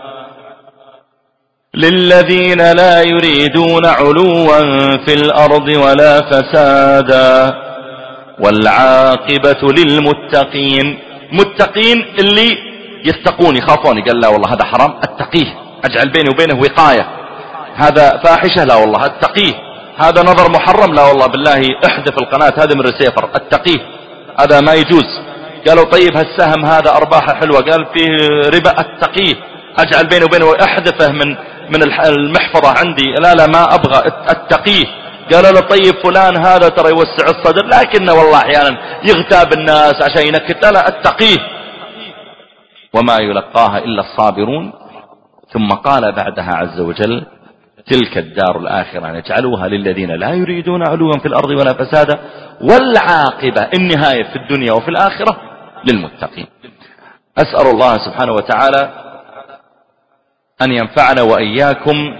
للذين لا يريدون علوا في الأرض ولا فسادا والعاقبة للمتقين. متقين اللي يتقون يخافون. قال لا والله هذا حرام اتقيه، اجعل بيني وبينه وقاية. هذا فاحشة لا والله اتقيه. هذا نظر محرم لا والله بالله احذف القناة هذا من الرسيفر اتقيه، هذا ما يجوز. قالوا طيب هالسهم هذا ارباحه حلوة، قال فيه ربا اتقيه، اجعل بيني وبينه احذفه من المحفظة عندي، لا ما ابغى اتقيه. قالوا له طيب فلان هذا ترى يوسع الصدر لكنه والله احيانا يغتاب الناس عشان ينكت، لا اتقيه. وما يلقاها الا الصابرون. ثم قال بعدها عز وجل تلك الدار الآخرة نجعلوها للذين لا يريدون علوا في الأرض ولا فسادا والعاقبة النهاية في الدنيا وفي الآخرة للمتقين. أسأل الله سبحانه وتعالى أن ينفعنا وإياكم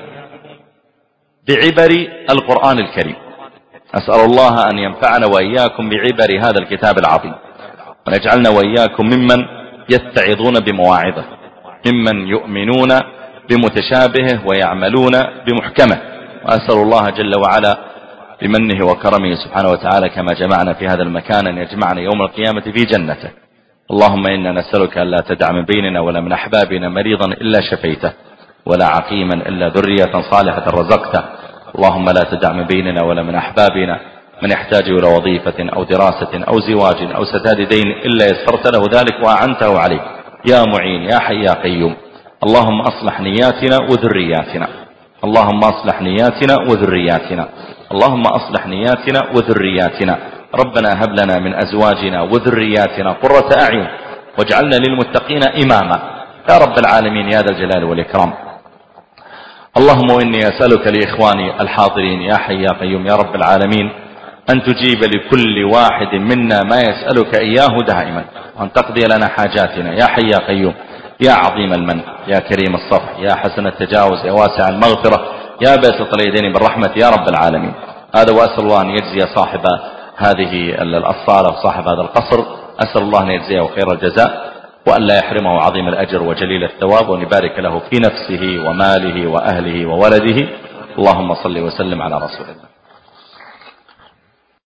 بعبر القرآن الكريم. أسأل الله أن ينفعنا وإياكم بعبر هذا الكتاب العظيم، ونجعلنا وإياكم ممن يتعظون بمواعظه، ممن يؤمنون بمتشابهه ويعملون بمحكمه. وأسأل الله جل وعلا بمنه وكرمه سبحانه وتعالى كما جمعنا في هذا المكان أن يجمعنا يوم القيامة في جنته. اللهم إنا نسألك أن لا تدع من بيننا ولا من أحبابنا مريضا إلا شفيته، ولا عقيما إلا ذرية صالحة رزقته. اللهم لا تدع من بيننا ولا من أحبابنا من يحتاج إلى وظيفة أو دراسة أو زواج أو سداد دين إلا يسرت له ذلك وأعنته عليه يا معين يا حي يا قيوم. اللهم أصلح نياتنا وذرياتنا، اللهم أصلح نياتنا وذرياتنا، اللهم أصلح نياتنا وذرياتنا. ربنا هب لنا من أزواجنا وذرياتنا قرة أعين واجعلنا للمتقين إماما يا رب العالمين يا ذا الجلال والإكرام. اللهم وإني أسألك لإخواني الحاضرين يا حي يا قيوم يا رب العالمين أن تجيب لكل واحد منا ما يسألك إياه دائما، وأن تقضي لنا حاجاتنا يا حي يا قيوم يا عظيم المن يا كريم الصفح يا حسن التجاوز يا واسع المغفرة يا باسط اليدين بالرحمة يا رب العالمين. هذا وأسأل الله أن يجزي صاحب هذه الصالة وصاحب هذا القصر، أسأل الله أن يجزيه خير الجزاء وأن لا يحرمه عظيم الأجر وجليل الثواب، وأن يبارك له في نفسه وماله وأهله وولده. اللهم صل وسلم على رسول الله.